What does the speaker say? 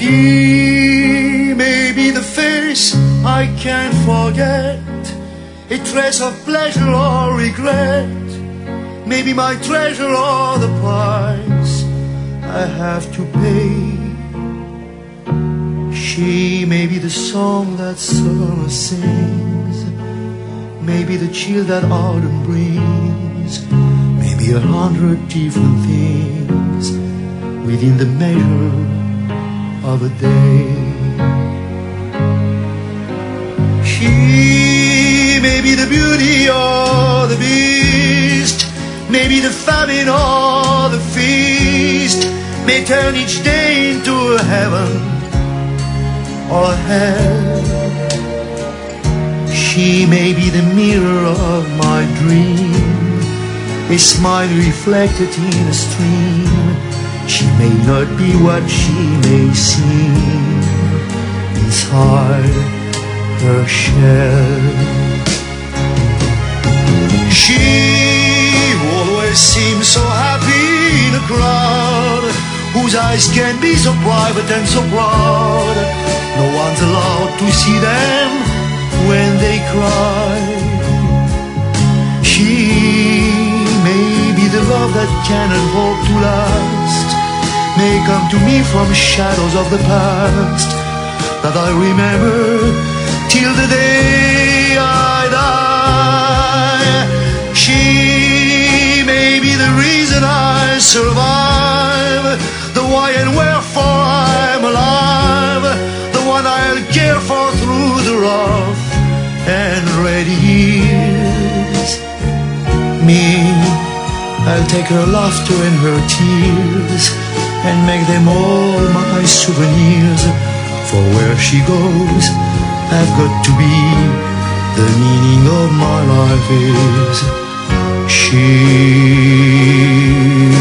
She may be the face I can't forget, a trace of pleasure or regret, maybe my treasure or the price I have to pay. She may be the song that summer sings, maybe the chill that autumn brings, maybe 100 different things within the measure of a day. She may be the beauty or the beast, maybe the famine or the feast, may turn each day into a heaven or a hell. She may be the mirror of my dream, a smile reflected in a stream. She may not be what she may seem inside her shell. She always seems so happy in a crowd, whose eyes can be so private and so proud. No one's allowed to see them when they cry. She may be the love that cannot hope to last, may come to me from shadows of the past that I remember till the day I die. She may be the reason I survive, the why and wherefore I'm alive, the one I'll care for through the rough and ready years. Me, I'll take her laughter and her tears and make them all my souvenirs. For where she goes, I've got to be. The meaning of my life is she.